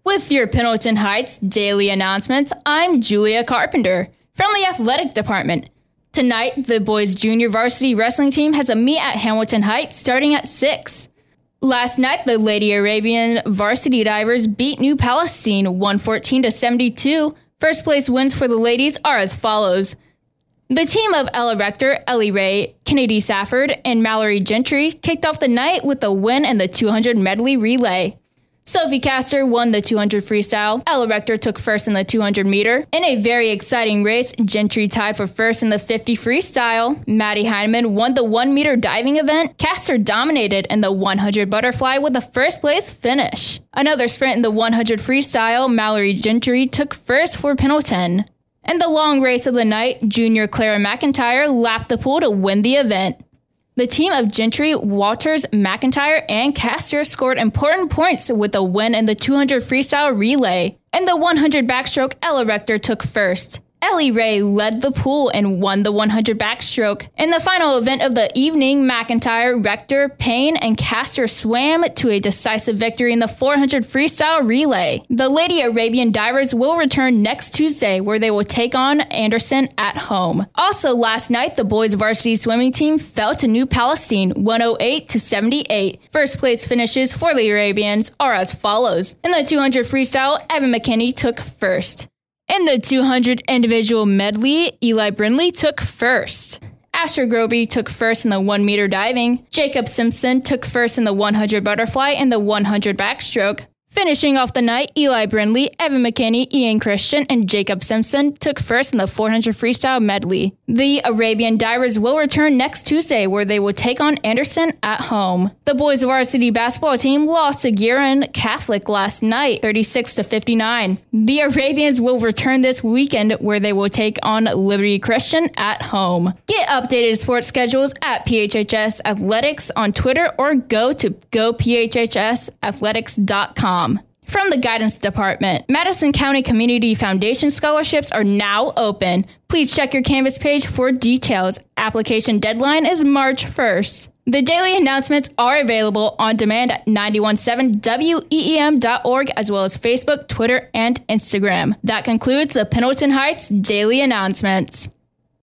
With your Pendleton Heights daily announcements, I'm Julia Carpenter from the athletic department. Tonight, the boys' junior varsity wrestling team has a meet at Hamilton Heights starting at 6. Last night, the Lady Arabian varsity divers beat New Palestine 114-72. First place wins for the ladies are as follows. The team of Ella Rector, Ellie Ray, Kennedy Safford, and Mallory Gentry kicked off the night with a win in the 200 medley relay. Sophie Castor won the 200 freestyle. Ella Rector took first in the 200 meter. In a very exciting race, Gentry tied for first in the 50 freestyle. Maddie Heineman won the 1 meter diving event. Castor dominated in the 100 butterfly with a first place finish. Another sprint in the 100 freestyle, Mallory Gentry took first for Pendleton. In the long race of the night, junior Clara McIntyre lapped the pool to win the event. The team of Gentry, Walters, McIntyre, and Castor scored important points with a win in the 200 freestyle relay. In the 100 backstroke, Ella Rector took first. Ellie Ray led the pool and won the 100 backstroke. In the final event of the evening, McIntyre, Rector, Payne, and Castor swam to a decisive victory in the 400 freestyle relay. The Lady Arabian divers will return next Tuesday, where they will take on Anderson at home. Also last night, the boys varsity swimming team fell to New Palestine 108-78. First place finishes for the Arabians are as follows. In the 200 freestyle, Evan McKinney took first. In the 200 individual medley, Eli Brindley took first. Asher Groby took first in the 1 meter diving. Jacob Simpson took first in the 100 butterfly and the 100 backstroke. Finishing off the night, Eli Brindley, Evan McKinney, Ian Christian, and Jacob Simpson took first in the 400 freestyle medley. The Arabian divers will return next Tuesday, where they will take on Anderson at home. The boys varsity basketball team lost to Guerin Catholic last night, 36-59. The Arabians will return this weekend, where they will take on Liberty Christian at home. Get updated sports schedules at PHHS Athletics on Twitter or go to gophhsathletics.com. From the Guidance Department, Madison County Community Foundation scholarships are now open. Please check your Canvas page for details. Application deadline is March 1st. The daily announcements are available on demand at 917weem.org, as well as Facebook, Twitter, and Instagram. That concludes the Pendleton Heights Daily Announcements.